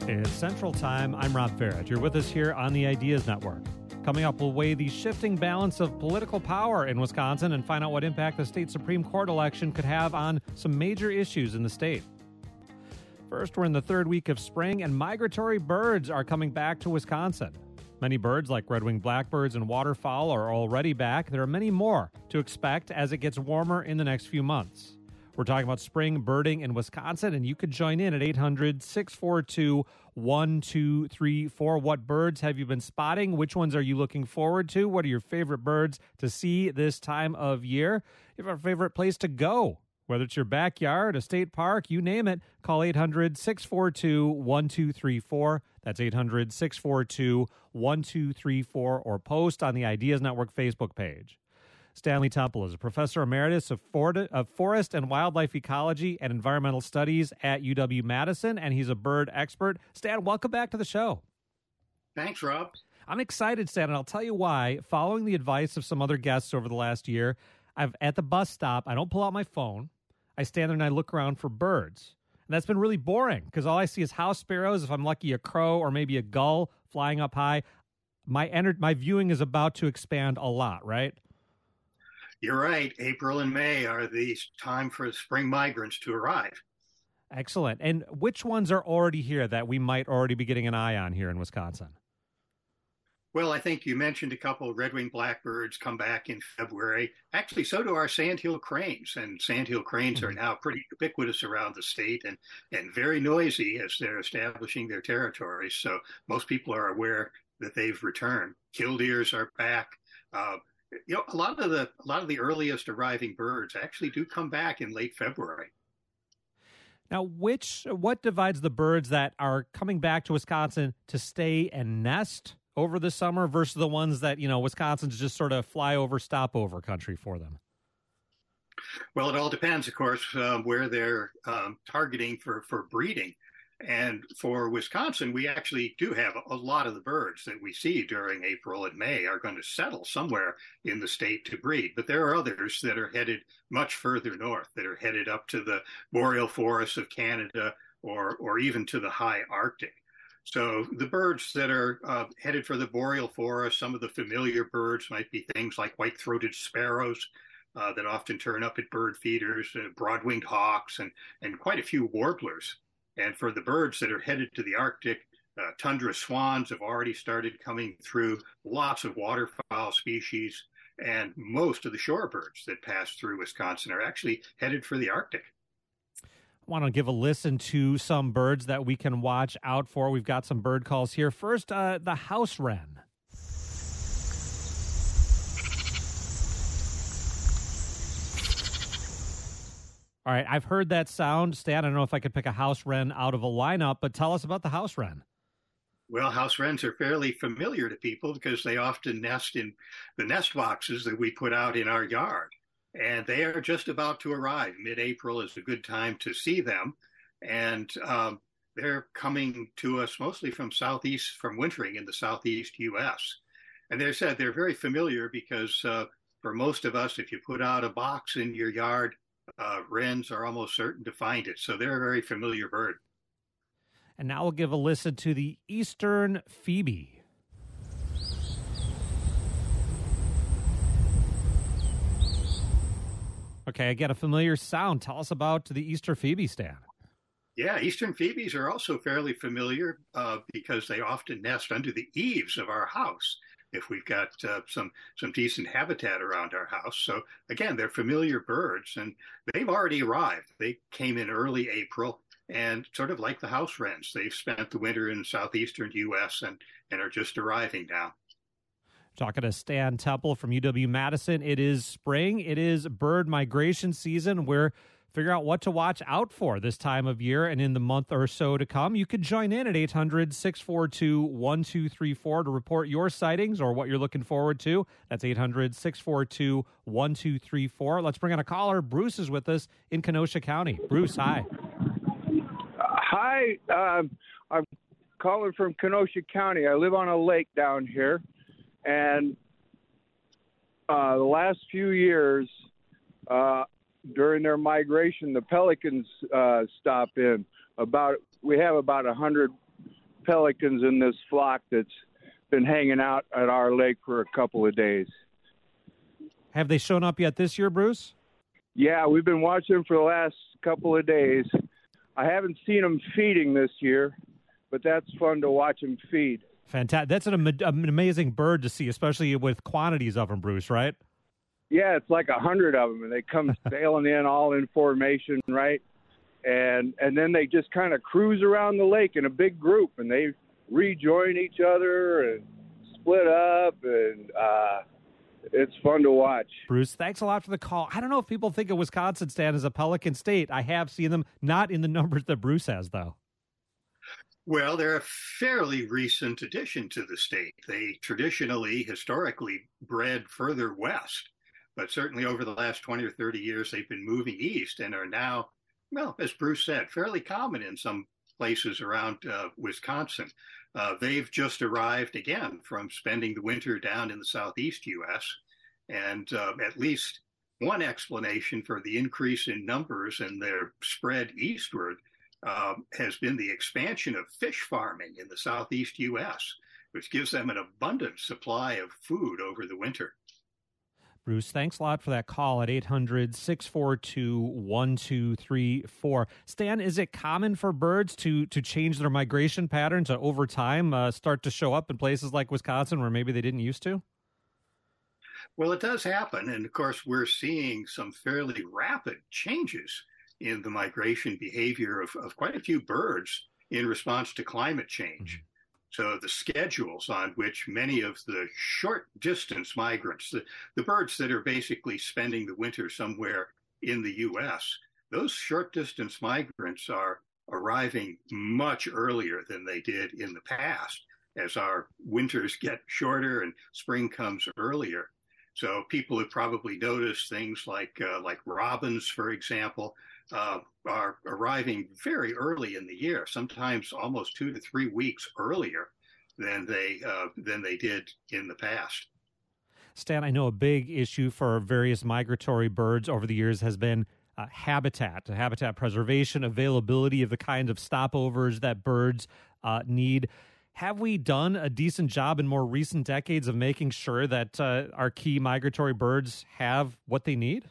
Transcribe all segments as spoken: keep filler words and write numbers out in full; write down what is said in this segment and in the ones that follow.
It's Central Time. I'm Rob Farrett. You're with us here on the Ideas Network. Coming up, we'll weigh the shifting balance of political power in Wisconsin and find out what impact the state Supreme Court election could have on some major issues in the state. First, we're in the third week of spring, and migratory birds are coming back to Wisconsin. Many birds, like red-winged blackbirds and waterfowl, are already back. There are many more to expect as it gets warmer in the next few months. We're talking about spring birding in Wisconsin, and you could join in at eight hundred, six four two, one two three four. What birds have you been spotting? Which ones are you looking forward to? What are your favorite birds to see this time of year? You have a favorite place to go, whether it's your backyard, a state park, you name it. Call eight hundred, six four two, one two three four. That's eight hundred, six four two, one two three four, or post on the Ideas Network Facebook page. Stanley Temple is a professor emeritus of forest and wildlife ecology and environmental studies at U W-Madison, and he's a bird expert. Stan, welcome back to the show. Thanks, Rob. I'm excited, Stan, and I'll tell you why. Following the advice of some other guests over the last year, I've at the bus stop, I don't pull out my phone. I stand there and I look around for birds. And that's been really boring because all I see is house sparrows, if I'm lucky, a crow or maybe a gull flying up high. My ener- my viewing is about to expand a lot, right? You're right. April and May are the time for spring migrants to arrive. Excellent. And which ones are already here that we might already be getting an eye on here in Wisconsin? Well, I think you mentioned a couple of red-winged blackbirds come back in February. Actually, so do our sandhill cranes. And sandhill cranes are now pretty ubiquitous around the state and, and very noisy as they're establishing their territories. So most people are aware that they've returned. Killdeers are back. Uh, You know, a lot of the a lot of the earliest arriving birds actually do come back in late February. Now, which what divides the birds that are coming back to Wisconsin to stay and nest over the summer versus the ones that, you know, Wisconsin's just sort of fly over, stop over country for them? Well, it all depends, of course, uh, where they're um, targeting for for breeding. And for Wisconsin, we actually do have a lot of the birds that we see during April and May are going to settle somewhere in the state to breed. But there are others that are headed much further north, that are headed up to the boreal forests of Canada or, or even to the high Arctic. So the birds that are uh, headed for the boreal forest, some of the familiar birds might be things like white-throated sparrows uh, that often turn up at bird feeders, uh, broad-winged hawks, and, and quite a few warblers. And for the birds that are headed to the Arctic, uh, tundra swans have already started coming through, lots of waterfowl species, and most of the shorebirds that pass through Wisconsin are actually headed for the Arctic. I want to give a listen to some birds that we can watch out for. We've got some bird calls here. First, uh, the house wren. All right, I've heard that sound. Stan, I don't know if I could pick a house wren out of a lineup, but tell us about the house wren. Well, house wrens are fairly familiar to people because they often nest in the nest boxes that we put out in our yard. And they are just about to arrive. Mid-April is a good time to see them. And um, they're coming to us mostly from southeast, from wintering in the southeast U S. And they said they're very familiar because uh, for most of us, if you put out a box in your yard, Uh, wrens are almost certain to find it. So they're a very familiar bird. And now we'll give a listen to the eastern phoebe. Okay, I get a familiar sound. Tell us about the eastern phoebe, Stan. Yeah, eastern phoebes are also fairly familiar uh, because they often nest under the eaves of our house if we've got uh, some some decent habitat around our house. So again, they're familiar birds, and they've already arrived. They came in early April, and sort of like the house wrens, they've spent the winter in southeastern U S and, and are just arriving now. Talking to Stan Temple from U W-Madison. It is spring. It is bird migration season. We're figure out what to watch out for this time of year and in the month or so to come. You could join in at eight hundred, six four two, one two three four to report your sightings or what you're looking forward to. That's eight hundred, six four two, one two three four. Let's bring on a caller. Bruce is with us in Kenosha County. Bruce, hi. Uh, hi. Uh, I'm calling from Kenosha County. I live on a lake down here. And uh, the last few years, uh, during their migration, the pelicans uh, stop in. About we have about a hundred pelicans in this flock that's been hanging out at our lake for a couple of days. Have they shown up yet this year, Bruce? Yeah, we've been watching them for the last couple of days. I haven't seen them feeding this year, but that's fun to watch them feed. Fantastic. That's an, an amazing bird to see, especially with quantities of them, Bruce, right? Yeah, it's like a hundred of them, and they come sailing in all in formation, right? And and then they just kind of cruise around the lake in a big group, and they rejoin each other and split up, and uh, it's fun to watch. Bruce, thanks a lot for the call. I don't know if people think of Wisconsin, Stan, as a pelican state. I have seen them, not in the numbers that Bruce has, though. Well, they're a fairly recent addition to the state. They traditionally, historically, bred further west. But certainly over the last twenty or thirty years, they've been moving east and are now, well, as Bruce said, fairly common in some places around uh, Wisconsin. Uh, they've just arrived again from spending the winter down in the southeast U S. And uh, at least one explanation for the increase in numbers and their spread eastward uh, has been the expansion of fish farming in the southeast U S, which gives them an abundant supply of food over the winter. Bruce, thanks a lot for that call at eight hundred, six four two, one two three four. Stan, is it common for birds to to change their migration patterns to over time, uh, start to show up in places like Wisconsin where maybe they didn't used to? Well, it does happen. And of course, we're seeing some fairly rapid changes in the migration behavior of, of quite a few birds in response to climate change. Mm-hmm. So the schedules on which many of the short distance migrants, the, the birds that are basically spending the winter somewhere in the U S, those short distance migrants are arriving much earlier than they did in the past as our winters get shorter and spring comes earlier. So people have probably noticed things like uh, like robins, for example, uh, are arriving very early in the year, sometimes almost two to three weeks earlier than they uh, than they did in the past. Stan, I know a big issue for various migratory birds over the years has been uh, habitat, habitat preservation, availability of the kind of stopovers that birds uh, need. Have we done a decent job in more recent decades of making sure that uh, our key migratory birds have what they need?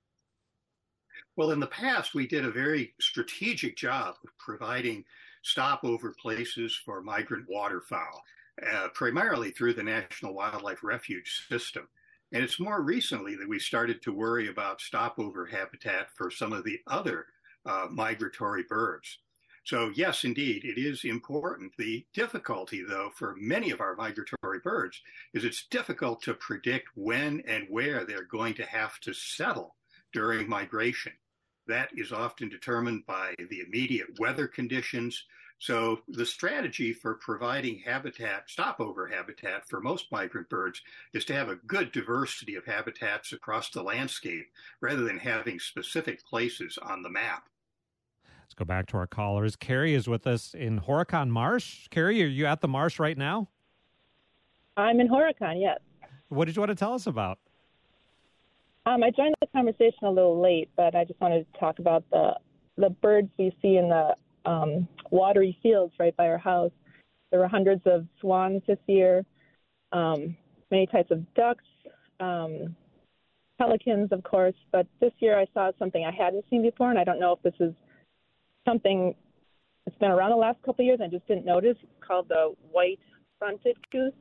Well, in the past, we did a very strategic job of providing stopover places for migrant waterfowl, uh, primarily through the National Wildlife Refuge System. And it's more recently that we started to worry about stopover habitat for some of the other uh, migratory birds. So yes, indeed, it is important. The difficulty, though, for many of our migratory birds is it's difficult to predict when and where they're going to have to settle during migration. That is often determined by the immediate weather conditions. So the strategy for providing habitat, stopover habitat for most migrant birds is to have a good diversity of habitats across the landscape rather than having specific places on the map. Let's go back to our callers. Carrie is with us in Horicon Marsh. Carrie, are you at the marsh right now? I'm in Horicon, yes. What did you want to tell us about? Um, I joined the conversation a little late, but I just wanted to talk about the the birds we see in the um, watery fields right by our house. There were hundreds of swans this year, um, many types of ducks, um, pelicans, of course. But this year I saw something I hadn't seen before, and I don't know if this is something that's been around the last couple of years. I just didn't notice. It's called the white-fronted goose.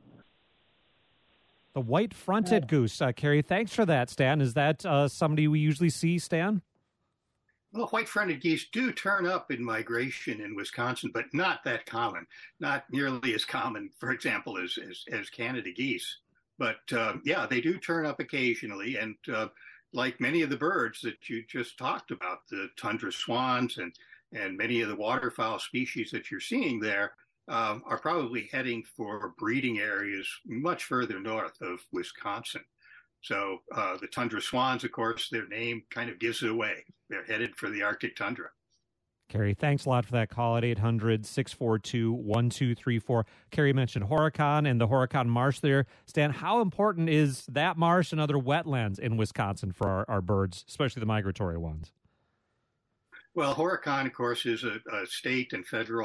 The white-fronted uh, goose. Uh, Carrie, thanks for that, Stan. Is that uh, somebody we usually see, Stan? Well, white-fronted geese do turn up in migration in Wisconsin, but not that common. Not nearly as common, for example, as as, as Canada geese. But, uh, yeah, they do turn up occasionally. And uh, like many of the birds that you just talked about, the tundra swans and, and many of the waterfowl species that you're seeing there, Um, are probably heading for breeding areas much further north of Wisconsin. So uh, the tundra swans, of course, their name kind of gives it away. They're headed for the Arctic tundra. Carrie, thanks a lot for that call at eight hundred, six four two, one two three four. Carrie mentioned Horicon and the Horicon Marsh there. Stan, how important is that marsh and other wetlands in Wisconsin for our, our birds, especially the migratory ones? Well, Horicon, of course, is a, a state and federal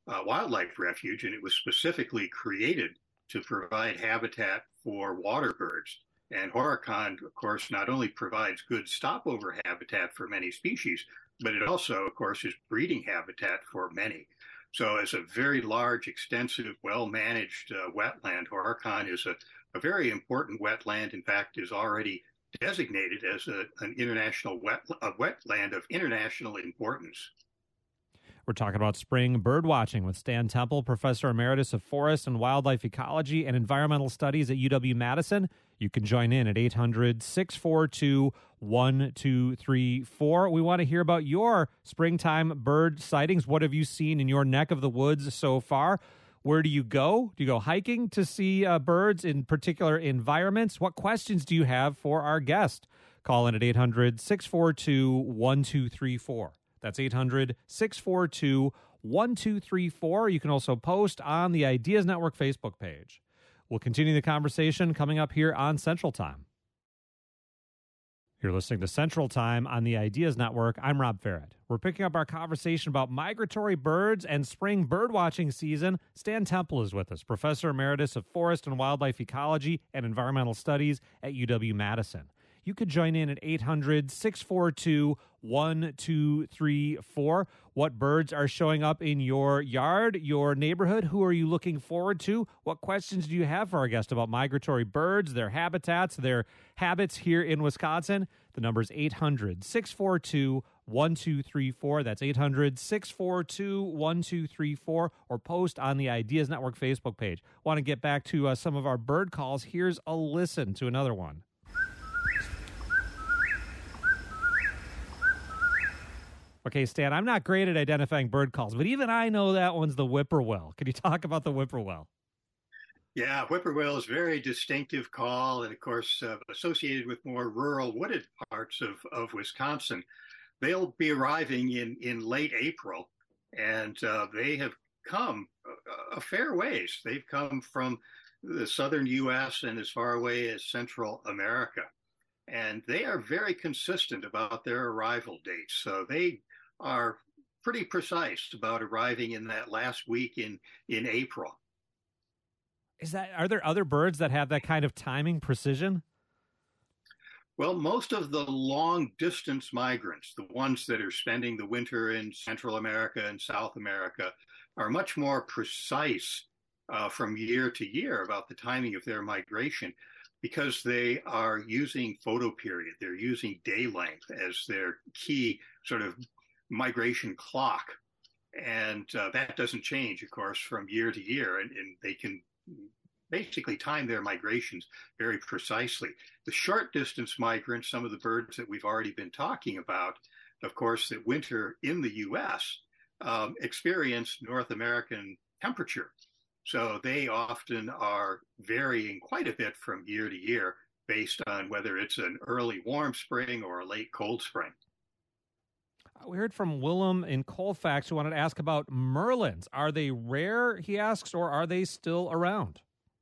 uh, wildlife refuge, and it was specifically created to provide habitat for water birds. And Horicon, of course, not only provides good stopover habitat for many species, but it also, of course, is breeding habitat for many. So as a very large, extensive, well-managed uh, wetland, Horicon is a, a very important wetland. In fact, is already designated as a, an international wet, a wetland of international importance. We're talking about spring bird watching with Stan Temple, Professor Emeritus of Forest and Wildlife Ecology and Environmental Studies at U W-Madison. You can join in at eight hundred, six four two, one two three four. We want to hear about your springtime bird sightings. What have you seen in your neck of the woods so far? Where do you go? Do you go hiking to see uh, birds in particular environments? What questions do you have for our guest? Call in at eight hundred, six four two, one two three four. That's eight hundred, six four two, one two three four. You can also post on the Ideas Network Facebook page. We'll continue the conversation coming up here on Central Time. You're listening to Central Time on the Ideas Network. I'm Rob Farrett. We're picking up our conversation about migratory birds and spring bird watching season. Stan Temple is with us, Professor Emeritus of Forest and Wildlife Ecology and Environmental Studies at U W-Madison. You could join in at eight hundred, six four two, one two three four. What birds are showing up in your yard, your neighborhood? Who are you looking forward to? What questions do you have for our guest about migratory birds, their habitats, their habits here in Wisconsin? The number is eight hundred, six four two, one two three four. That's eight hundred, six four two, one two three four. Or post on the Ideas Network Facebook page. Want to get back to uh, some of our bird calls? Here's a listen to another one. Okay, Stan, I'm not great at identifying bird calls, but even I know that one's the whippoorwill. Can you talk about the whippoorwill? Yeah, whippoorwill is a very distinctive call, and of course, uh, associated with more rural wooded parts of, of Wisconsin. They'll be arriving in, in late April, and uh, they have come a, a fair ways. They've come from the southern U S and as far away as Central America. And they are very consistent about their arrival dates. So they are pretty precise about arriving in that last week in, in April. Is that, are there other birds that have that kind of timing precision? Well, most of the long distance migrants, the ones that are spending the winter in Central America and South America, are much more precise uh, from year to year about the timing of their migration, because they are using photoperiod. They're using day length as their key sort of migration clock. And uh, that doesn't change, of course, from year to year. And, and they can basically time their migrations very precisely. The short distance migrants, some of the birds that we've already been talking about, of course, that winter in the U S, um, experience North American temperature. So they often are varying quite a bit from year to year based on whether it's an early warm spring or a late cold spring. We heard from Willem in Colfax who wanted to ask about merlins. Are they rare, he asks, or are they still around?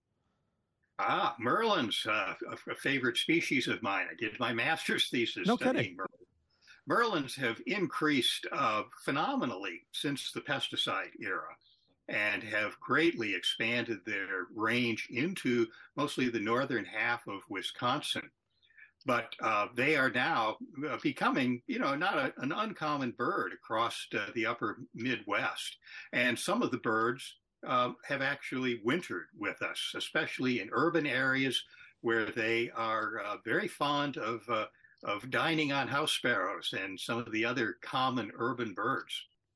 Ah, merlins, uh, a, a favorite species of mine. I did my master's thesis no studying kidding. merlins. Merlins have increased uh, phenomenally since the pesticide era, and have greatly expanded their range into mostly the northern half of Wisconsin. But uh, they are now becoming, you know, not a, an uncommon bird across uh, the upper Midwest. And some of the birds uh, have actually wintered with us, especially in urban areas where they are uh, very fond of, uh, of dining on house sparrows and some of the other common urban birds.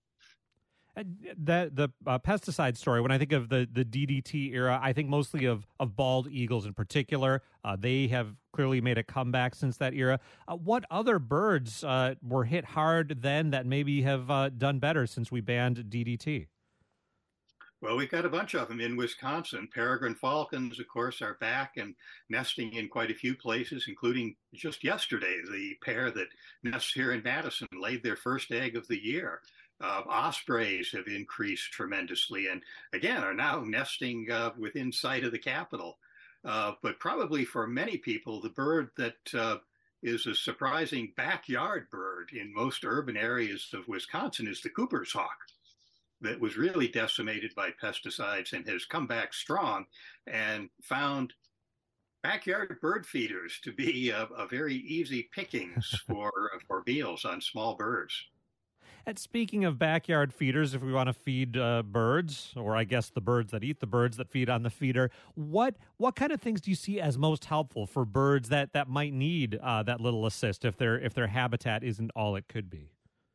That the uh, pesticide story, when I think of the, the D D T era, I think mostly of, of bald eagles in particular. Uh, they have clearly made a comeback since that era. Uh, what other birds uh, were hit hard then that maybe have uh, done better since we banned D D T? Well, we've got a bunch of them in Wisconsin. Peregrine falcons, of course, are back and nesting in quite a few places, including just yesterday, the pair that nests here in Madison laid their first egg of the year. Uh, ospreys have increased tremendously and, again, are now nesting uh, within sight of the Capitol. Uh, but probably for many people, the bird that uh, is a surprising backyard bird in most urban areas of Wisconsin is the Cooper's hawk. that was really decimated by pesticides and has come back strong and found backyard bird feeders to be a, a very easy pickings for for meals on small birds. And speaking of backyard feeders, if we want to feed uh, birds, or I guess the birds that eat the birds that feed on the feeder, what what kind of things do you see as most helpful for birds that, that might need uh, that little assist if their if their habitat isn't all it could be?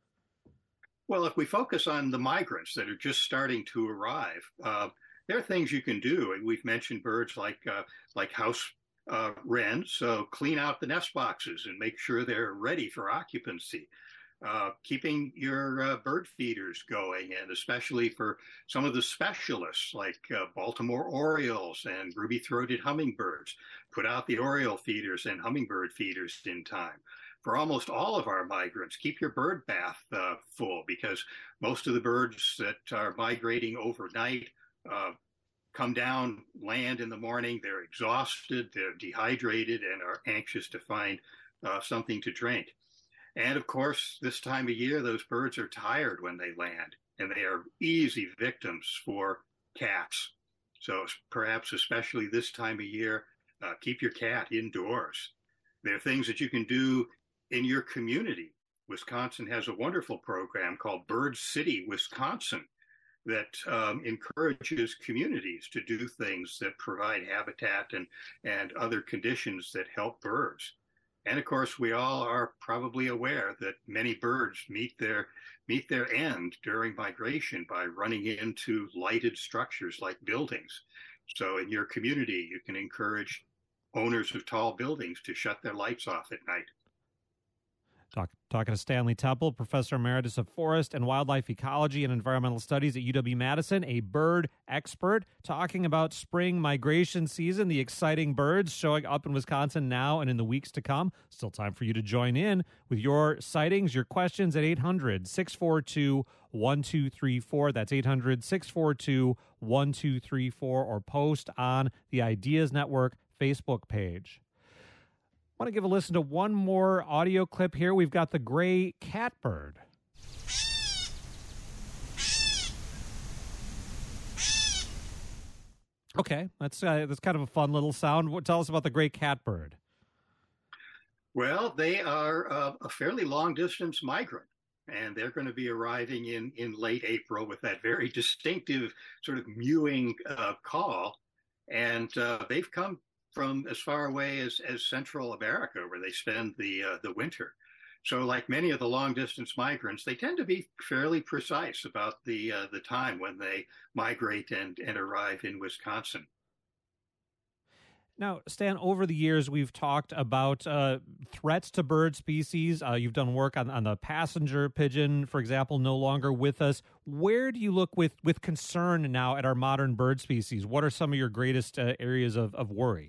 Well, if we focus on the migrants that are just starting to arrive, uh, there are things you can do. And we've mentioned birds like uh, like house uh, wrens, so clean out the nest boxes and make sure they're ready for occupancy. Uh, keeping your uh, bird feeders going, and especially for some of the specialists like uh, Baltimore orioles and ruby-throated hummingbirds, put out the oriole feeders and hummingbird feeders in time. For almost all of our migrants, keep your bird bath uh, full, because most of the birds that are migrating overnight uh, come down, land in the morning, they're exhausted, they're dehydrated, and are anxious to find uh, something to drink. And of course, this time of year, those birds are tired when they land, and they are easy victims for cats. So perhaps especially this time of year, uh, keep your cat indoors. There are things that you can do in your community. Wisconsin has a wonderful program called Bird City Wisconsin that um, encourages communities to do things that provide habitat and, and other conditions that help birds. And of course, we all are probably aware that many birds meet their meet their end during migration by running into lighted structures like buildings. So in your community, you can encourage owners of tall buildings to shut their lights off at night. Talk, talking to Stanley Temple, Professor Emeritus of Forest and Wildlife Ecology and Environmental Studies at U W-Madison, a bird expert, talking about spring migration season, the exciting birds showing up in Wisconsin now and in the weeks to come. Still time for you to join in with your sightings, your questions at eight hundred, six four two, one two three four. That's eight hundred, six four two, one two three four, or post on the Ideas Network Facebook page. I want to give a listen to one more audio clip here. We've got the gray catbird. Okay, that's uh, that's kind of a fun little sound. What, tell us about the gray catbird. Well, they are uh, a fairly long-distance migrant, and they're going to be arriving in, in late April with that very distinctive sort of mewing uh, call, and uh, they've come from as far away as, as Central America, where they spend the uh, the winter. So like many of the long-distance migrants, they tend to be fairly precise about the uh, the time when they migrate and, and arrive in Wisconsin. Now, Stan, over the years, we've talked about uh, threats to bird species. Uh, you've done work on, on the passenger pigeon, for example, no longer with us. Where do you look with, with concern now at our modern bird species? What are some of your greatest uh, areas of, of worry?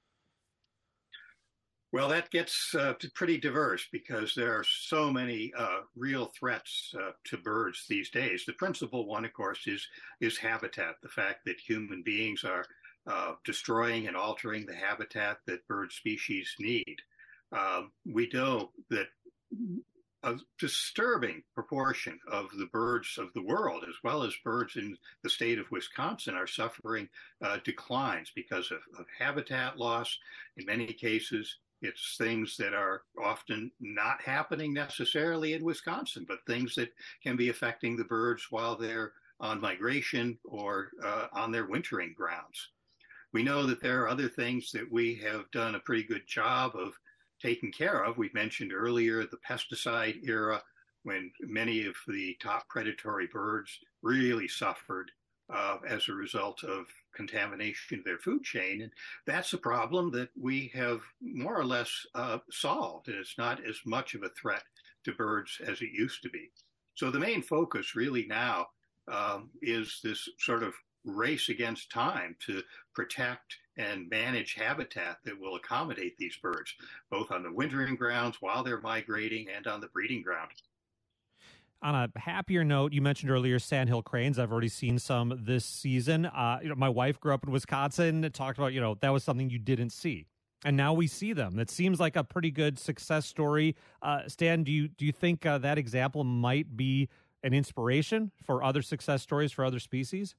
Well, that gets uh, pretty diverse because there are so many uh, real threats uh, to birds these days. The principal one, of course, is is habitat, the fact that human beings are uh, destroying and altering the habitat that bird species need. Um, we know that a disturbing proportion of the birds of the world, as well as birds in the state of Wisconsin, are suffering uh, declines because of, of habitat loss. In many cases, it's things that are often not happening necessarily in Wisconsin, but things that can be affecting the birds while they're on migration or uh, on their wintering grounds. We know that there are other things that we have done a pretty good job of taking care of. We mentioned earlier the pesticide era, when many of the top predatory birds really suffered uh, as a result of contamination of their food chain. And that's a problem that we have more or less uh, solved, and it's not as much of a threat to birds as it used to be. So the main focus really now um, is this sort of race against time to protect and manage habitat that will accommodate these birds, both on the wintering grounds while they're migrating and on the breeding ground. On a happier note, you mentioned earlier sandhill cranes. I've already seen some this season. Uh, you know, my wife grew up in Wisconsin, talked about, you know, that was something you didn't see. And now we see them. That seems like a pretty good success story. Uh, Stan, do you do you think uh, that example might be an inspiration for other success stories for other species?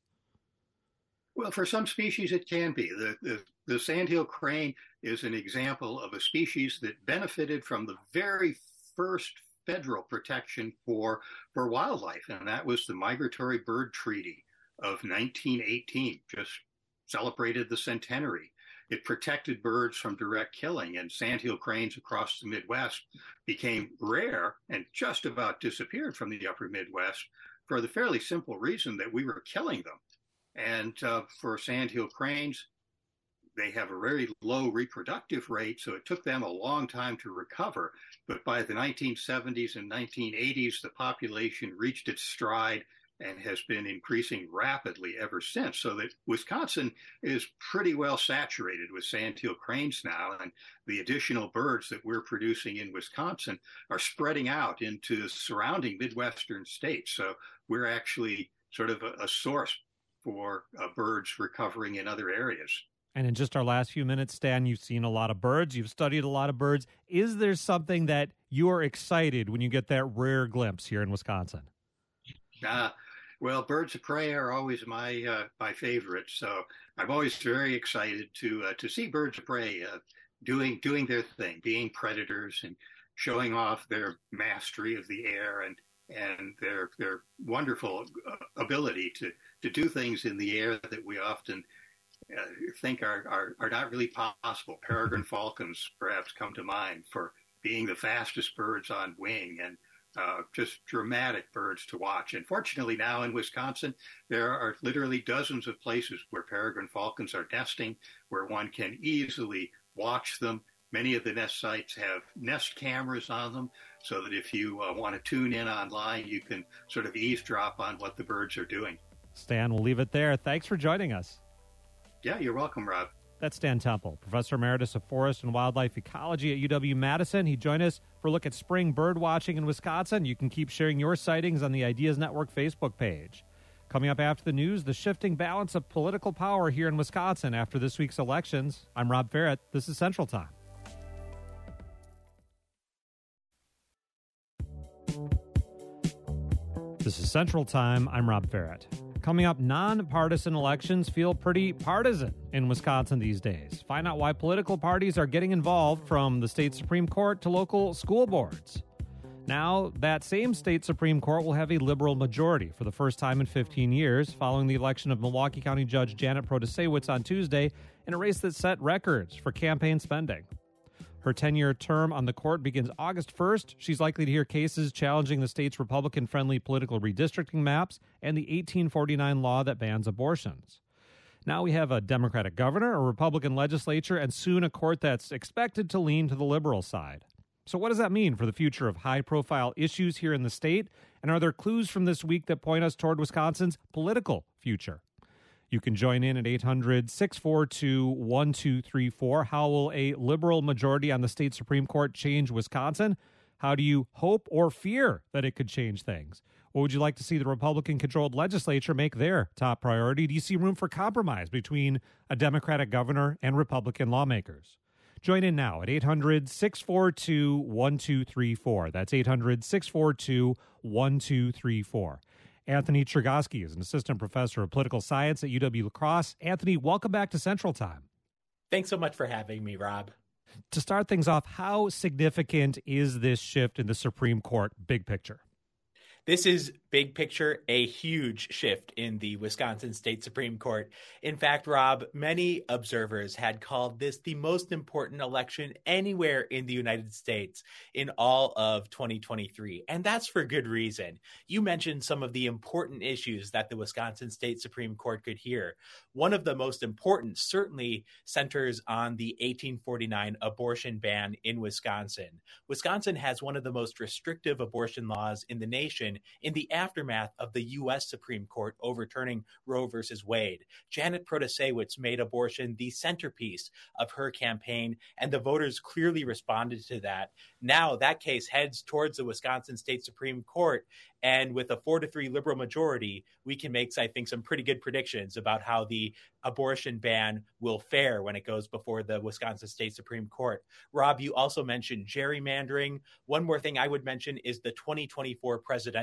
Well, for some species, it can be. The, the, the sandhill crane is an example of a species that benefited from the very first federal protection for, for wildlife, and that was the Migratory Bird Treaty of nineteen eighteen, just celebrated the centenary. It protected birds from direct killing, and sandhill cranes across the Midwest became rare and just about disappeared from the upper Midwest for the fairly simple reason that we were killing them. And uh, for sandhill cranes, they have a very low reproductive rate, so it took them a long time to recover. But by the nineteen seventies and nineteen eighties, the population reached its stride and has been increasing rapidly ever since, so that Wisconsin is pretty well saturated with sandhill cranes now, and the additional birds that we're producing in Wisconsin are spreading out into surrounding Midwestern states. So we're actually sort of a, a source for uh, birds recovering in other areas. And in just our last few minutes, Stan, you've seen a lot of birds. You've studied a lot of birds. Is there something that you are excited when you get that rare glimpse here in Wisconsin? Uh, well, birds of prey are always my uh, my favorite. So I'm always very excited to uh, to see birds of prey uh, doing doing their thing, being predators and showing off their mastery of the air and and their their wonderful ability to to do things in the air that we often uh, think are, are are not really possible. Peregrine falcons perhaps come to mind for being the fastest birds on wing, and uh, just dramatic birds to watch. And fortunately now in Wisconsin, there are literally dozens of places where peregrine falcons are nesting, where one can easily watch them. Many of the nest sites have nest cameras on them, so that if you uh, want to tune in online, you can sort of eavesdrop on what the birds are doing. Stan, we'll leave it there. Thanks for joining us. Yeah, you're welcome, Rob. That's Stan Temple, Professor Emeritus of Forest and Wildlife Ecology at U W-Madison. He joined us for a look at spring bird watching in Wisconsin. You can keep sharing your sightings on the Ideas Network Facebook page. Coming up after the news, the shifting balance of political power here in Wisconsin after this week's elections. I'm Rob Ferret. This is Central Time. This is Central Time. I'm Rob Ferret. Coming up, nonpartisan elections feel pretty partisan in Wisconsin these days. Find out why political parties are getting involved, from the state Supreme Court to local school boards. Now, that same state Supreme Court will have a liberal majority for the first time in fifteen years, following the election of Milwaukee County Judge Janet Protasewicz on Tuesday in a race that set records for campaign spending. Her ten-year term on the court begins August first. She's likely to hear cases challenging the state's Republican-friendly political redistricting maps and the eighteen forty-nine law that bans abortions. Now we have a Democratic governor, a Republican legislature, and soon a court that's expected to lean to the liberal side. So what does that mean for the future of high-profile issues here in the state? And are there clues from this week that point us toward Wisconsin's political future? You can join in at eight hundred, six four two, one two three four. How will a liberal majority on the state Supreme Court change Wisconsin? How do you hope or fear that it could change things? What would you like to see the Republican-controlled legislature make their top priority? Do you see room for compromise between a Democratic governor and Republican lawmakers? Join in now at eight hundred, six four two, one two three four. That's eight hundred, six four two, one two three four. Anthony Chergosky is an assistant professor of political science at U W-La Crosse. Anthony, welcome back to Central Time. Thanks so much for having me, Rob. To start things off, how significant is this shift in the Supreme Court, big picture? This is, big picture, a huge shift in the Wisconsin State Supreme Court. In fact, Rob, many observers had called this the most important election anywhere in the United States in all of twenty twenty-three. And that's for good reason. You mentioned some of the important issues that the Wisconsin State Supreme Court could hear. One of the most important certainly centers on the eighteen forty-nine abortion ban in Wisconsin. Wisconsin has one of the most restrictive abortion laws in the nation in the aftermath of the U S Supreme Court overturning Roe versus Wade. Janet Protasewicz made abortion the centerpiece of her campaign, and the voters clearly responded to that. Now that case heads towards the Wisconsin State Supreme Court, and with a four to three liberal majority, we can make, I think, some pretty good predictions about how the abortion ban will fare when it goes before the Wisconsin State Supreme Court. Rob, you also mentioned gerrymandering. One more thing I would mention is the twenty twenty-four presidential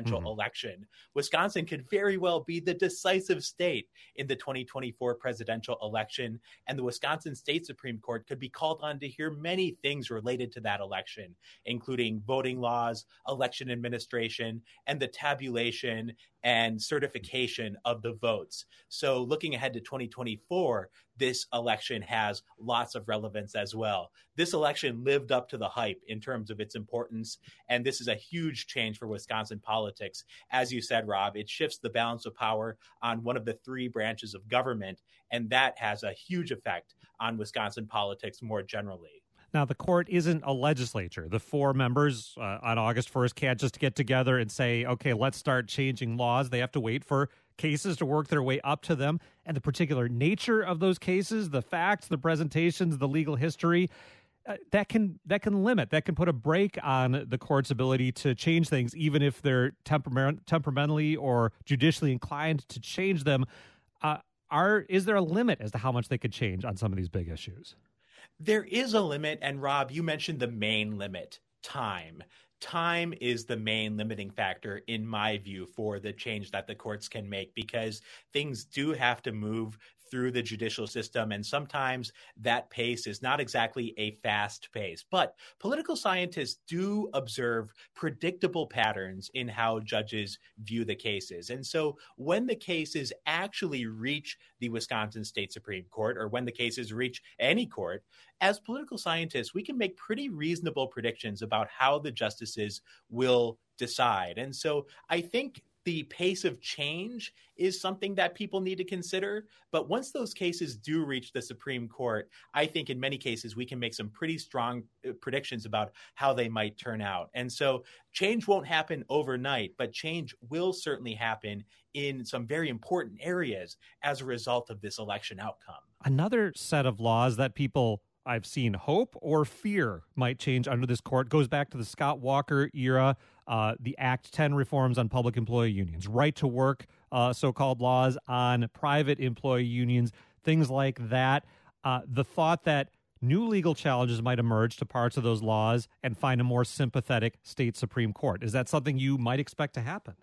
presidential Mm-hmm. election. Wisconsin could very well be the decisive state in the twenty twenty-four presidential election, and the Wisconsin State Supreme Court could be called on to hear many things related to that election, including voting laws, election administration, and the tabulation and certification of the votes. So looking ahead to twenty twenty-four, this election has lots of relevance as well. This election lived up to the hype in terms of its importance, and this is a huge change for Wisconsin politics. As you said, Rob, it shifts the balance of power on one of the three branches of government, and that has a huge effect on Wisconsin politics more generally. Now, the court isn't a legislature. The four members uh, on August first can't just get together and say, okay, let's start changing laws. They have to wait for cases to work their way up to them. And the particular nature of those cases, the facts, the presentations, the legal history, uh, that can that can limit, that can put a brake on the court's ability to change things, even if they're temperament, temperamentally or judicially inclined to change them. Uh, are is there a limit as to how much they could change on some of these big issues? There is a limit, and Rob, you mentioned the main limit, time. Time is the main limiting factor, in my view, for the change that the courts can make, because things do have to move through the judicial system, and sometimes that pace is not exactly a fast pace. But political scientists do observe predictable patterns in how judges view the cases. And so when the cases actually reach the Wisconsin State Supreme Court, or when the cases reach any court, as political scientists, we can make pretty reasonable predictions about how the justices will decide. And so I think the pace of change is something that people need to consider. But once those cases do reach the Supreme Court, I think in many cases we can make some pretty strong predictions about how they might turn out. And so change won't happen overnight, but change will certainly happen in some very important areas as a result of this election outcome. Another set of laws that people I've seen hope or fear might change under this court goes back to the Scott Walker era, uh, the Act ten reforms on public employee unions, right to work, uh, so-called laws on private employee unions, things like that. Uh, the thought that new legal challenges might emerge to parts of those laws and find a more sympathetic state Supreme Court. Is that something you might expect to happen?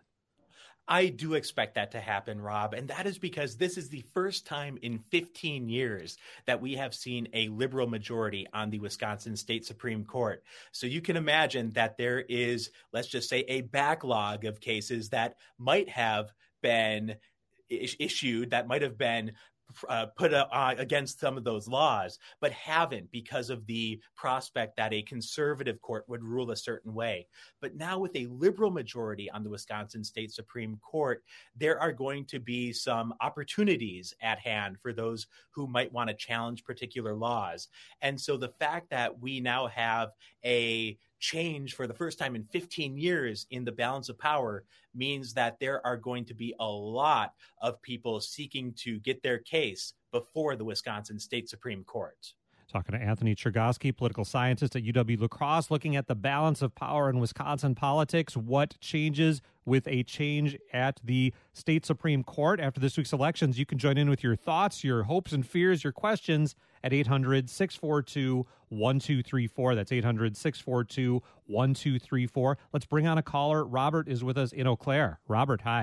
I do expect that to happen, Rob, and that is because this is the first time in fifteen years that we have seen a liberal majority on the Wisconsin State Supreme Court. So you can imagine that there is, let's just say, a backlog of cases that might have been is- issued, that might have been Uh, put uh, against some of those laws, but haven't because of the prospect that a conservative court would rule a certain way. But now with a liberal majority on the Wisconsin State Supreme Court, there are going to be some opportunities at hand for those who might want to challenge particular laws. And so the fact that we now have a change for the first time in fifteen years in the balance of power means that there are going to be a lot of people seeking to get their case before the Wisconsin State Supreme Court. Talking to Anthony Chergosky, political scientist at U W-La Crosse, looking at the balance of power in Wisconsin politics. What changes with a change at the state Supreme Court after this week's elections? You can join in with your thoughts, your hopes and fears, your questions at eight hundred, six four two, one two three four. That's eight hundred, six four two, one two three four. Let's bring on a caller. Robert is with us in Eau Claire. Robert, hi.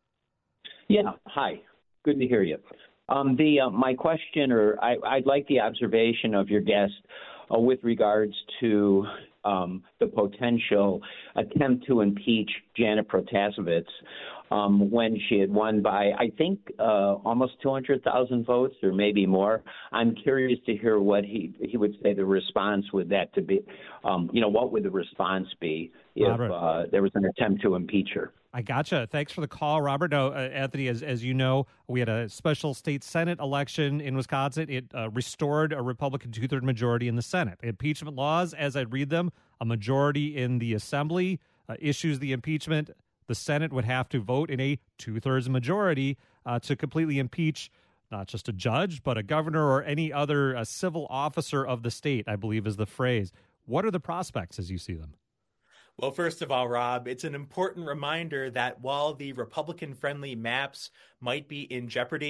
Yeah, hi. Good to hear you. Um, the uh, my question, or I, I'd like the observation of your guest uh, with regards to um, the potential attempt to impeach Janet Protasevich um, when she had won by, I think, uh, almost two hundred thousand votes, or maybe more. I'm curious to hear what he he would say the response would that to be. Um, you know, what would the response be if uh, there was an attempt to impeach her? I gotcha. Thanks for the call, Robert. No, uh, Anthony, as as you know, we had a special state Senate election in Wisconsin. It uh, restored a Republican two-thirds majority in the Senate. Impeachment laws, as I read them, a majority in the Assembly uh, issues the impeachment. The Senate would have to vote in a two-thirds majority uh, to completely impeach not just a judge, but a governor or any other uh, civil officer of the state, I believe is the phrase. What are the prospects as you see them? Well, first of all, Rob, it's an important reminder that while the Republican-friendly maps might be in jeopardy,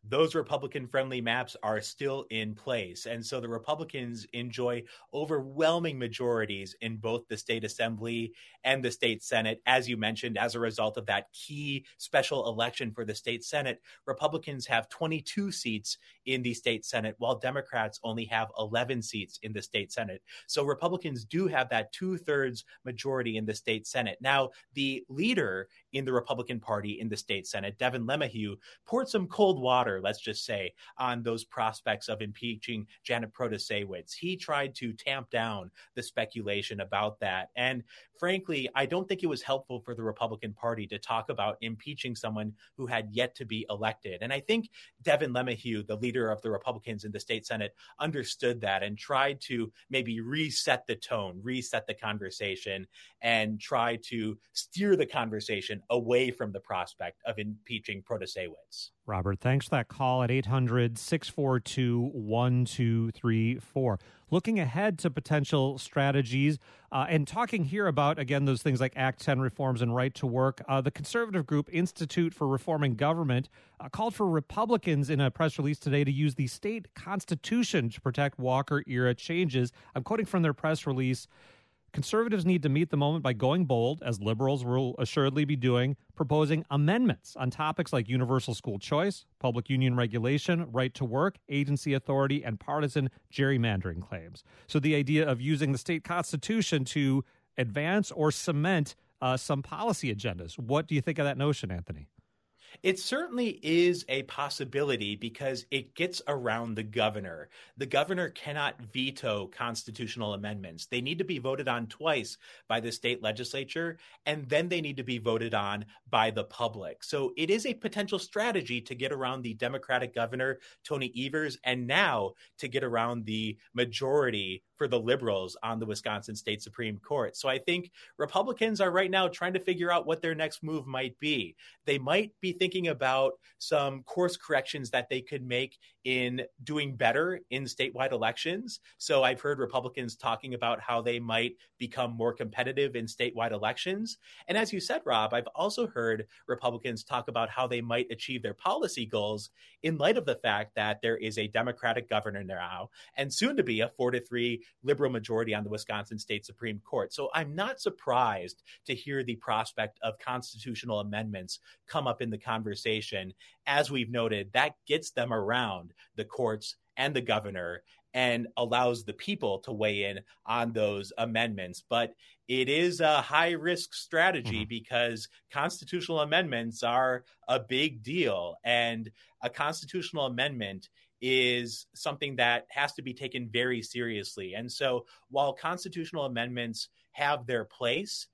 those Republican-friendly maps are still in place. And so the Republicans enjoy overwhelming majorities in both the state assembly and the state Senate. As you mentioned, as a result of that key special election for the state Senate, Republicans have twenty-two seats in the state Senate, while Democrats only have eleven seats in the state Senate. So Republicans do have that two-thirds majority in the state Senate. Now, the leader in the Republican Party in the state Senate, Devin LeMahieu, poured some cold water, let's just say, on those prospects of impeaching Janet Protasewicz. He tried to tamp down the speculation about that. And frankly, I don't think it was helpful for the Republican Party to talk about impeaching someone who had yet to be elected. And I think Devin LeMahieu, the leader of the Republicans in the state Senate, understood that and tried to maybe reset the tone, reset the conversation, and try to steer the conversation away from the prospect of impeaching Protasewicz. Robert, thanks for that call at eight hundred, six four two, one two three four. Looking ahead to potential strategies uh, and talking here about, again, those things like Act ten reforms and right to work, uh, the conservative group Institute for Reforming Government uh, called for Republicans in a press release today to use the state constitution to protect Walker-era changes. I'm quoting from their press release. Conservatives need to meet the moment by going bold, as liberals will assuredly be doing, proposing amendments on topics like universal school choice, public union regulation, right to work, agency authority, and partisan gerrymandering claims. So the idea of using the state constitution to advance or cement uh, some policy agendas. What do you think of that notion, Anthony? It certainly is a possibility because it gets around the governor. The governor cannot veto constitutional amendments. They need to be voted on twice by the state legislature, and then they need to be voted on by the public. So it is a potential strategy to get around the Democratic governor, Tony Evers, and now to get around the majority for the liberals on the Wisconsin State Supreme Court. So I think Republicans are right now trying to figure out what their next move might be. They might be thinking about some course corrections that they could make in doing better in statewide elections. So I've heard Republicans talking about how they might become more competitive in statewide elections. And as you said, Rob, I've also heard Republicans talk about how they might achieve their policy goals in light of the fact that there is a Democratic governor now and soon to be a four to three liberal majority on the Wisconsin State Supreme Court. So I'm not surprised to hear the prospect of constitutional amendments come up in the conversation. As we've noted, that gets them around the courts and the governor and allows the people to weigh in on those amendments. But it is a high-risk strategy mm-hmm. because constitutional amendments are a big deal, and a constitutional amendment is something that has to be taken very seriously. And so while constitutional amendments have their place,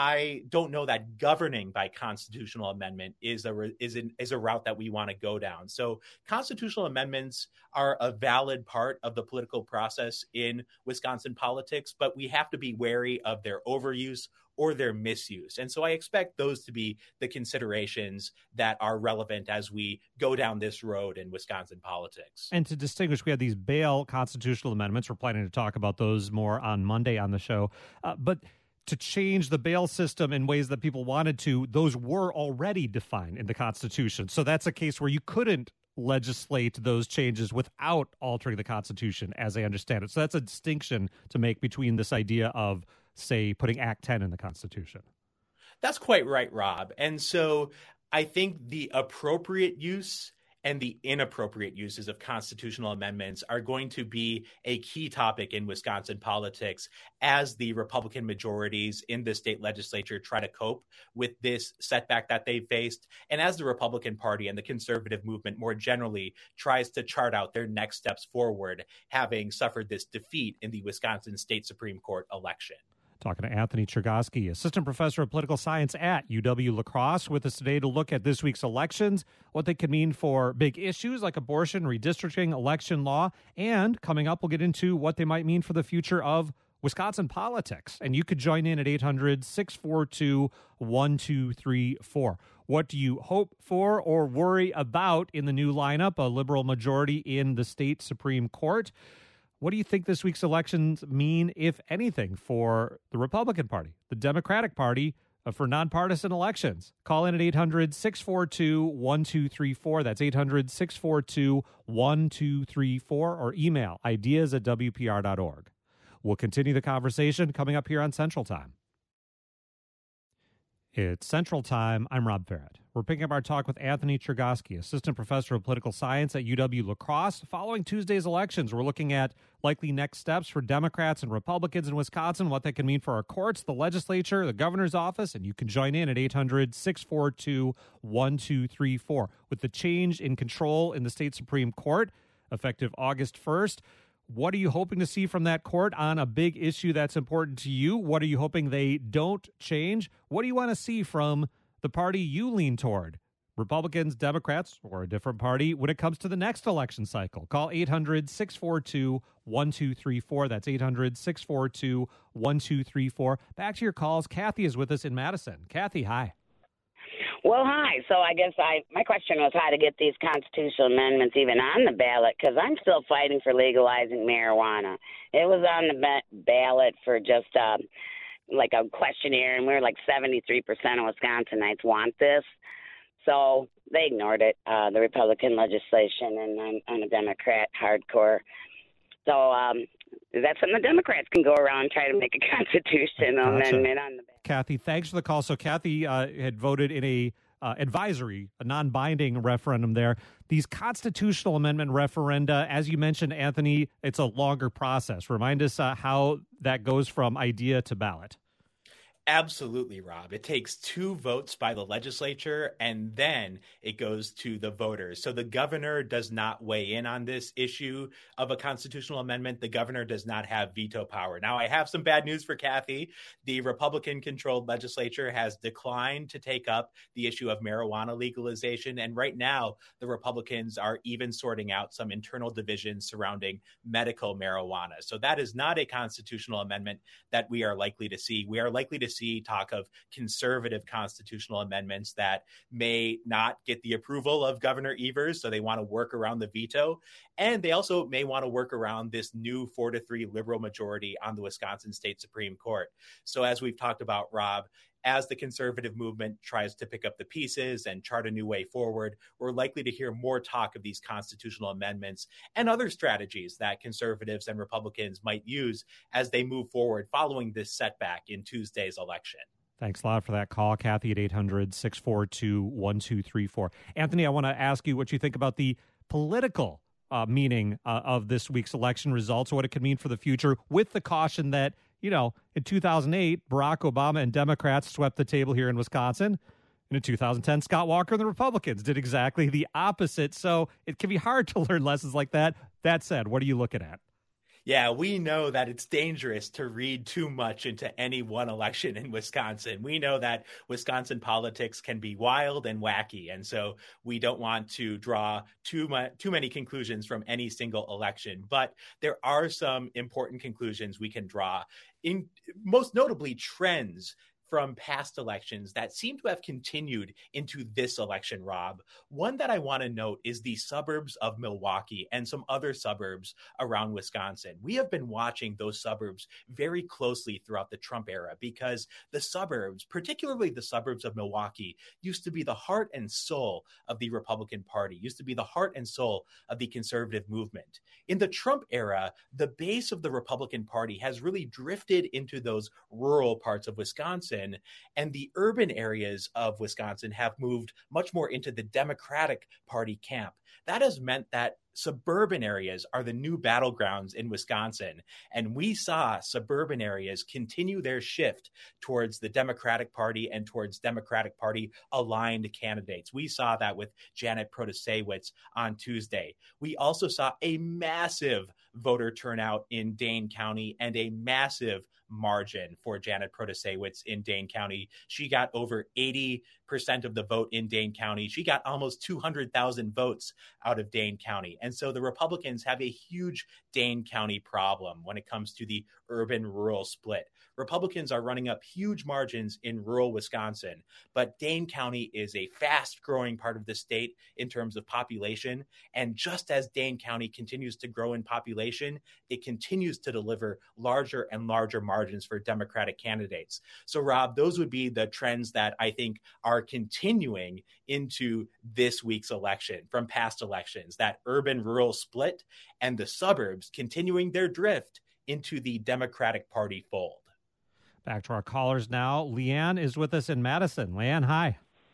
I don't know that governing by constitutional amendment is a is an, is a route that we want to go down. So constitutional amendments are a valid part of the political process in Wisconsin politics, but we have to be wary of their overuse or their misuse. And so I expect those to be the considerations that are relevant as we go down this road in Wisconsin politics. And to distinguish, we have these bail constitutional amendments. We're planning to talk about those more on Monday on the show. Uh, but to change the bail system in ways that people wanted to, those were already defined in the Constitution. So that's a case where you couldn't legislate those changes without altering the Constitution, as I understand it. So that's a distinction to make between this idea of, say, putting Act ten in the Constitution. That's quite right, Rob. And so I think the appropriate use and the inappropriate uses of constitutional amendments are going to be a key topic in Wisconsin politics as the Republican majorities in the state legislature try to cope with this setback that they faced, and as the Republican Party and the conservative movement more generally tries to chart out their next steps forward, having suffered this defeat in the Wisconsin State Supreme Court election. Talking to Anthony Chergosky, Assistant Professor of Political Science at U W-La Crosse, with us today to look at this week's elections, what they could mean for big issues like abortion, redistricting, election law, and coming up, we'll get into what they might mean for the future of Wisconsin politics. And you could join in at eight hundred, six four two, one two three four. What do you hope for or worry about in the new lineup, a liberal majority in the state Supreme Court? What do you think this week's elections mean, if anything, for the Republican Party, the Democratic Party, uh, for nonpartisan elections. Call in at eight hundred, six four two, one two three four. That's eight hundred, six four two, one two three four, or email ideas at w p r dot org. We'll continue the conversation coming up here on Central Time. It's Central Time. I'm Rob Farrett. We're picking up our talk with Anthony Chergosky, Assistant Professor of Political Science at U W-La Crosse. Following Tuesday's elections, we're looking at likely next steps for Democrats and Republicans in Wisconsin, what that can mean for our courts, the legislature, the governor's office, and you can join in at eight hundred, six four two, one two three four. With the change in control in the state Supreme Court, effective August first, what are you hoping to see from that court on a big issue that's important to you? What are you hoping they don't change? What do you want to see from the party you lean toward? Republicans, Democrats, or a different party when it comes to the next election cycle? Call eight hundred, six four two, one two three four. That's eight hundred, six four two, one two three four. Back to your calls. Kathy is with us in Madison. Kathy, hi. Well, hi. So I guess I my question was how to get these constitutional amendments even on the ballot, because I'm still fighting for legalizing marijuana. It was on the ba- ballot for just uh, like a questionnaire, and we were like seventy-three percent of Wisconsinites want this. So they ignored it, uh, the Republican legislation, and I'm, I'm a Democrat hardcore. So um, that's something the Democrats can go around and try to make a constitutional gotcha. amendment on the ballot. Kathy, thanks for the call. So Kathy uh, had voted in a uh, advisory, a non-binding referendum there. These constitutional amendment referenda, as you mentioned, Anthony, it's a longer process. Remind us uh, how that goes from idea to ballot. Absolutely, Rob. It takes two votes by the legislature, and then it goes to the voters. So the governor does not weigh in on this issue of a constitutional amendment. The governor does not have veto power. Now, I have some bad news for Kathy. The Republican-controlled legislature has declined to take up the issue of marijuana legalization, and right now, the Republicans are even sorting out some internal divisions surrounding medical marijuana. So that is not a constitutional amendment that we are likely to see. We are likely to see talk of conservative constitutional amendments that may not get the approval of Governor Evers, so they want to work around the veto. And they also may want to work around this new four to three liberal majority on the Wisconsin State Supreme Court. So as we've talked about, Rob, as the conservative movement tries to pick up the pieces and chart a new way forward, we're likely to hear more talk of these constitutional amendments and other strategies that conservatives and Republicans might use as they move forward following this setback in Tuesday's election. Thanks a lot for that call, Kathy, at eight hundred, six four two, one two three four. Anthony, I want to ask you what you think about the political uh, meaning uh, of this week's election results, what it could mean for the future, with the caution that, you know, in two thousand eight, Barack Obama and Democrats swept the table here in Wisconsin. And in two thousand ten, Scott Walker and the Republicans did exactly the opposite. So it can be hard to learn lessons like that. That said, what are you looking at? Yeah, we know that it's dangerous to read too much into any one election in Wisconsin. We know that Wisconsin politics can be wild and wacky, and so we don't want to draw too much, too many conclusions from any single election. But there are some important conclusions we can draw, in most notably trends from past elections that seem to have continued into this election, Rob. One that I want to note is the suburbs of Milwaukee and some other suburbs around Wisconsin. We have been watching those suburbs very closely throughout the Trump era because the suburbs, particularly the suburbs of Milwaukee, used to be the heart and soul of the Republican Party, used to be the heart and soul of the conservative movement. In the Trump era, the base of the Republican Party has really drifted into those rural parts of Wisconsin, and the urban areas of Wisconsin have moved much more into the Democratic Party camp. That has meant that suburban areas are the new battlegrounds in Wisconsin. And we saw suburban areas continue their shift towards the Democratic Party and towards Democratic Party aligned candidates. We saw that with Janet Protasiewicz on Tuesday. We also saw a massive voter turnout in Dane County and a massive margin for Janet Protasiewicz in Dane County. She got over eighty percent of the vote in Dane County. She got almost two hundred thousand votes out of Dane County. And so the Republicans have a huge Dane County problem when it comes to the urban-rural split. Republicans are running up huge margins in rural Wisconsin, but Dane County is a fast-growing part of the state in terms of population. And just as Dane County continues to grow in population, it continues to deliver larger and larger margins margins for Democratic candidates. So, Rob, those would be the trends that I think are continuing into this week's election from past elections, that urban-rural split and the suburbs continuing their drift into the Democratic Party fold. Back to our callers now. Leanne is with us in Madison. Leanne, hi.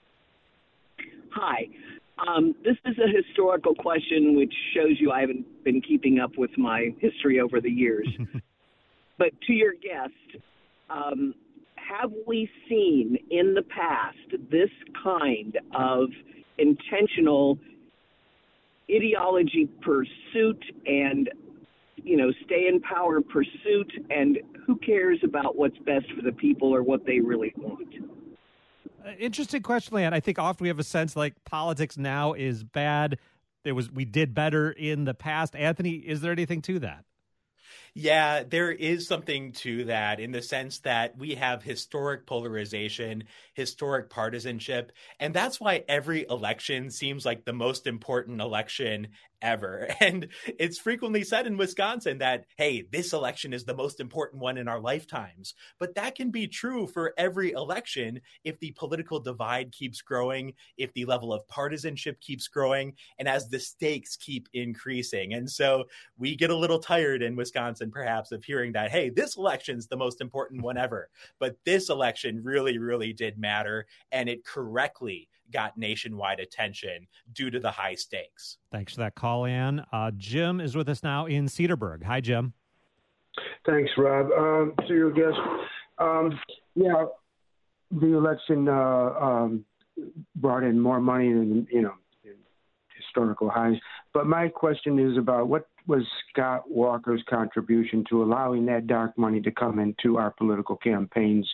Hi. Um, this is a historical question, which shows you I haven't been keeping up with my history over the years. But to your guest, um, have we seen in the past this kind of intentional ideology pursuit and, you know, stay in power pursuit, and who cares about what's best for the people or what they really want? Interesting question, Leanne. I think often we have a sense like politics now is bad. There was we did better in the past. Anthony, is there anything to that? Yeah, there is something to that in the sense that we have historic polarization, historic partisanship, and that's why every election seems like the most important election ever. And it's frequently said in Wisconsin that, hey, this election is the most important one in our lifetimes. But that can be true for every election if the political divide keeps growing, if the level of partisanship keeps growing, and as the stakes keep increasing. And so we get a little tired in Wisconsin, perhaps, of hearing that, hey, this election's the most important one ever. But this election really, really did matter, and it correctly got nationwide attention due to the high stakes. Thanks for that call, Ann. Uh, Jim is with us now in Cedarburg. Hi, Jim. Thanks, Rob. Um, to your guest, um, yeah, the election uh, um, brought in more money than, you know, historical highs. But my question is about what was Scott Walker's contribution to allowing that dark money to come into our political campaigns?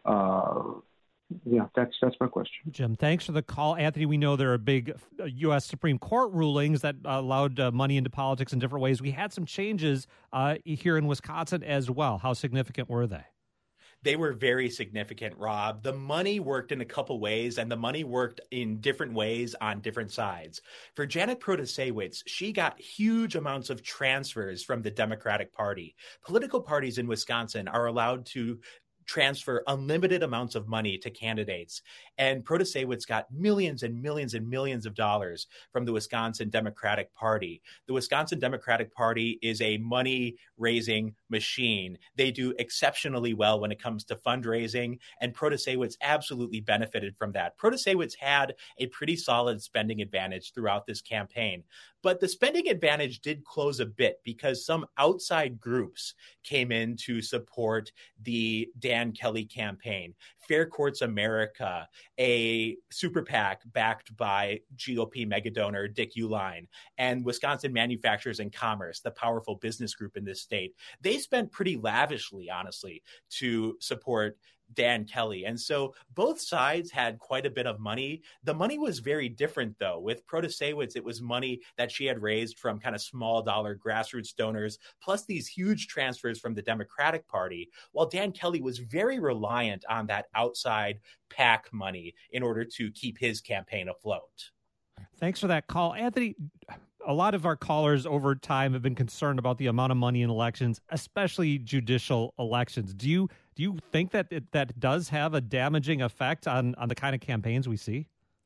Uh, Yeah, that's that's my question. Jim, thanks for the call. Anthony, we know there are big U S Supreme Court rulings that allowed uh, money into politics in different ways. We had some changes uh, here in Wisconsin as well. How significant were they? They were very significant, Rob. The money worked in a couple ways, and the money worked in different ways on different sides. For Janet Protasewicz, she got huge amounts of transfers from the Democratic Party. Political parties in Wisconsin are allowed to transfer unlimited amounts of money to candidates. And Protasewicz got millions and millions and millions of dollars from the Wisconsin Democratic Party. The Wisconsin Democratic Party is a money-raising machine. They do exceptionally well when it comes to fundraising, and Protasewicz absolutely benefited from that. Protasewicz had a pretty solid spending advantage throughout this campaign. But the spending advantage did close a bit because some outside groups came in to support the Dan Kelly campaign. Fair Courts America, a super PAC backed by G O P megadonor Dick Uihlein, and Wisconsin Manufacturers and Commerce, the powerful business group in this state. They spent pretty lavishly, honestly, to support Dan Kelly. And so both sides had quite a bit of money. The money was very different, though. With Protasewicz, it was money that she had raised from kind of small dollar grassroots donors, plus these huge transfers from the Democratic Party, while Dan Kelly was very reliant on that outside PAC money in order to keep his campaign afloat. Thanks for that call. Anthony, a lot of our callers over time have been concerned about the amount of money in elections, especially judicial elections. Do you do you think that it, that does have a damaging effect on, on the kind of campaigns we see?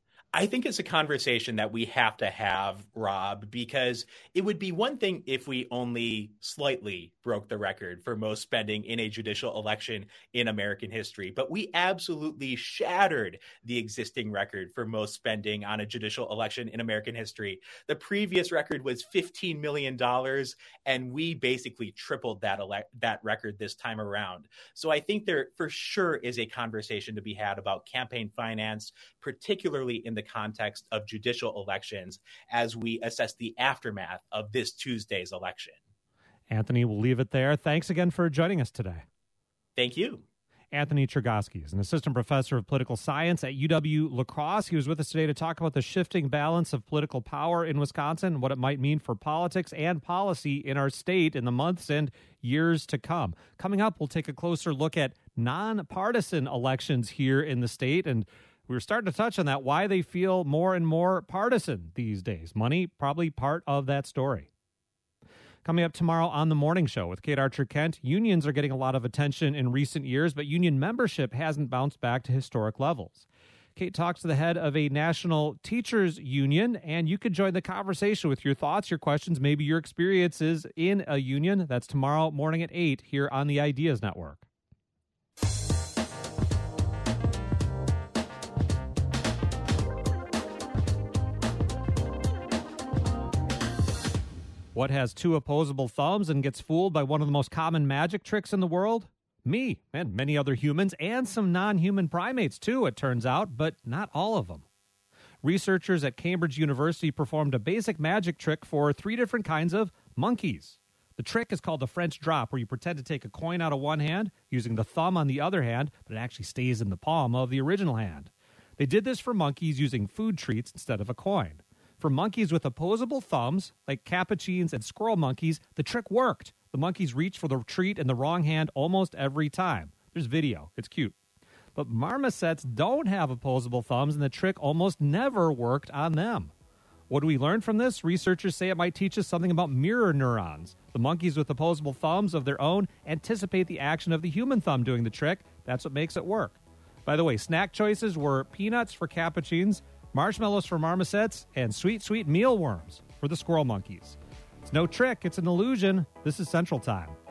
I think it's a conversation that we have to have, Rob, because it would be one thing if we only slightly broke the record for most spending in a judicial election in American history. But we absolutely shattered the existing record for most spending on a judicial election in American history. The previous record was fifteen million dollars, and we basically tripled that ele- that record this time around. So I think there for sure is a conversation to be had about campaign finance, particularly in the context of judicial elections as we assess the aftermath of this Tuesday's election. Anthony, we'll leave it there. Thanks again for joining us today. Thank you. Anthony Chergosky is an assistant professor of political science at U W-La Crosse. He was with us today to talk about the shifting balance of political power in Wisconsin, what it might mean for politics and policy in our state in the months and years to come. Coming up, we'll take a closer look at nonpartisan elections here in the state, and we were starting to touch on that, why they feel more and more partisan these days. Money, probably part of that story. Coming up tomorrow on The Morning Show with Kate Archer-Kent, unions are getting a lot of attention in recent years, but union membership hasn't bounced back to historic levels. Kate talks to the head of a national teachers union, and you could join the conversation with your thoughts, your questions, maybe your experiences in a union. That's tomorrow morning at eight here on the Ideas Network. What has two opposable thumbs and gets fooled by one of the most common magic tricks in the world? Me, and many other humans, and some non-human primates too, it turns out, but not all of them. Researchers at Cambridge University performed a basic magic trick for three different kinds of monkeys. The trick is called the French drop, where you pretend to take a coin out of one hand, using the thumb on the other hand, but it actually stays in the palm of the original hand. They did this for monkeys using food treats instead of a coin. For monkeys with opposable thumbs, like capuchins and squirrel monkeys, the trick worked. The monkeys reached for the treat in the wrong hand almost every time. There's video. It's cute. But marmosets don't have opposable thumbs, and the trick almost never worked on them. What do we learn from this? Researchers say it might teach us something about mirror neurons. The monkeys with opposable thumbs of their own anticipate the action of the human thumb doing the trick. That's what makes it work. By the way, snack choices were peanuts for capuchins, marshmallows for marmosets, and sweet, sweet mealworms for the squirrel monkeys. It's no trick, it's an illusion. This is Central Time.